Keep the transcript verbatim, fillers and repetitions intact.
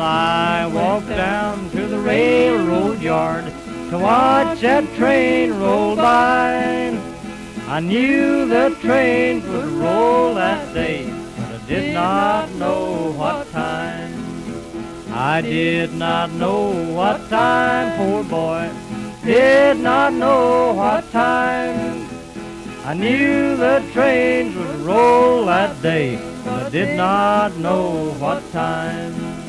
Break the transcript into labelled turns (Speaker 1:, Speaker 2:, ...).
Speaker 1: I walked down to the railroad yard to watch that train roll by. I knew the train would roll that day, but I did not know what time. I did not know what time, poor boy, did not know what time. I knew the trains would roll that day, but I did not know what time.